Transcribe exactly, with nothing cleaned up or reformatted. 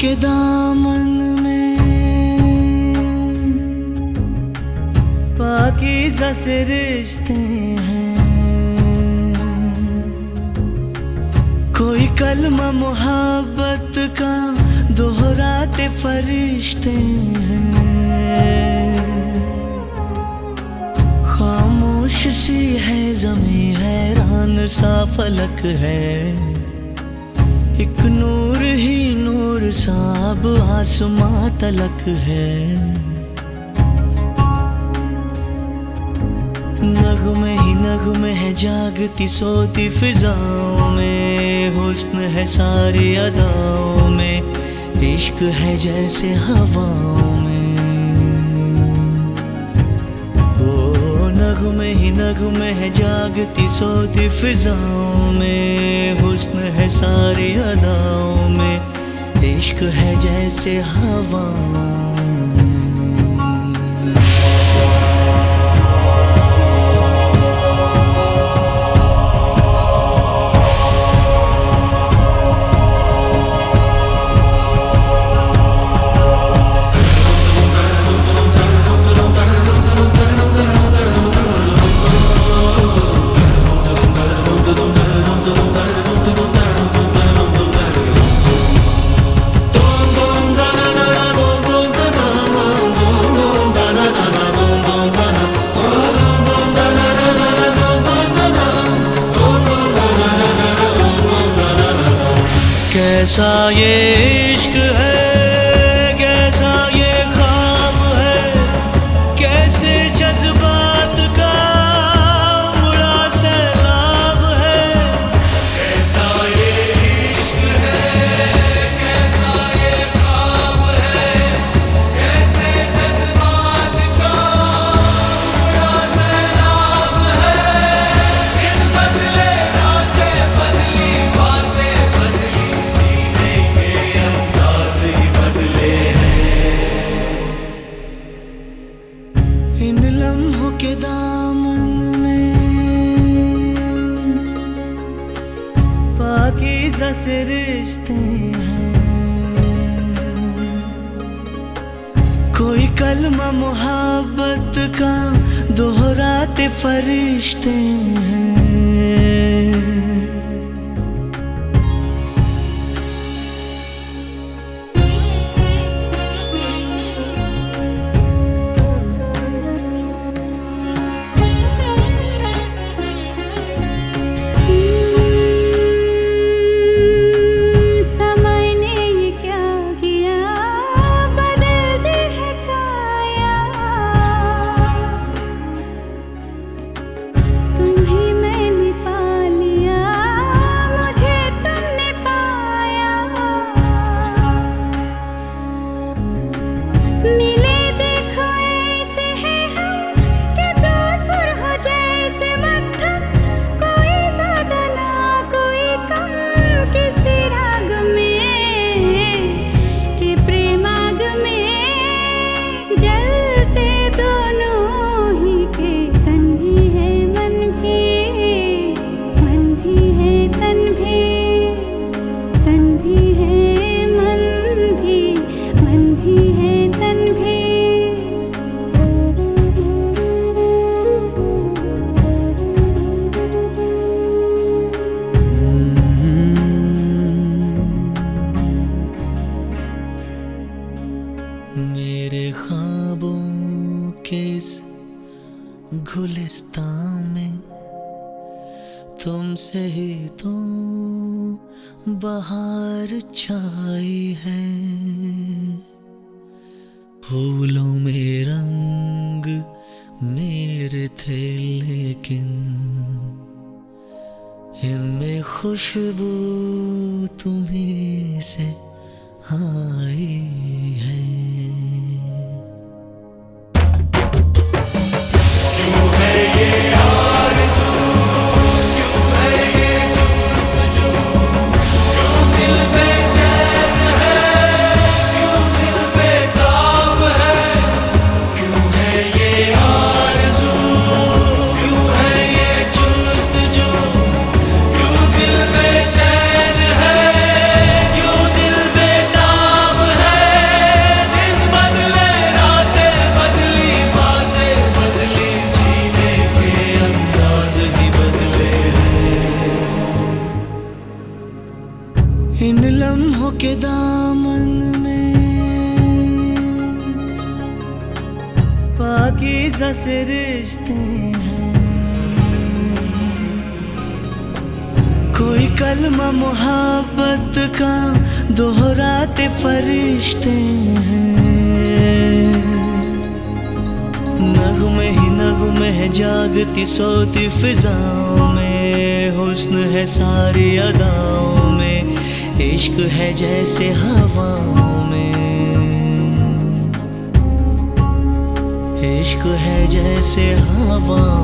के दामन में पाकीज़ा से रिश्ते हैं, कोई कलमा मोहब्बत का दोहराते फरिश्ते हैं। खामोश सी है ज़मीं, हैरान सा फलक है, एक नूर ही नूर साब आसमां तलक है। नगमे ही नगमे है जागती सोती फिजाओं में, हुस्न है सारी अदाओं में, इश्क है जैसे हवाओं में। ओ नगमे ही नगमे है जागती सोती फिजाओं में, हुस्न है सारी अदाओं में, इश्क है जैसे हवाओं। कैसा ये इश्क है, कैसा ये ख्वाब है, कैसे जज्बात का उमड़ा सैलाब है। कैसा ये इश्क है, कैसा ये ख्वाब है, कैसे जज्बात का उमड़ा सैलाब है। इन बदले रातें बदली, बातें बदली, इन लम्हों के दामन में पाकीज़ा से रिश्ते हैं, कोई कलमा मोहब्बत का दोहराते फरिश्ते हैं। मेरे ख्वाबों के इस गुलिस्तान में तुमसे ही तो बहार छाई है। फूलों में रंग मेरे थे लेकिन इनमें खुशबू तुम्हीं से आई है। क्यों है ये आरज़ू, क्यों है ये जुस्तजू, क्यों दिल बेचैन है, क्यों दिल बेताब है। क्यों है ये आरज़ू, क्यों है ये जुस्तजू, क्यों दिल बेचैन के दामन में पाकीज़ा से रिश्ते हैं, कोई कलमा मोहब्बत का दोहराते फरिश्ते हैं। नगमे ही नगमे है जागती सोती फिजाओं में, हुस्न है सारी अदाओं में, इश्क है जैसे हवाओं में, इश्क है जैसे हवा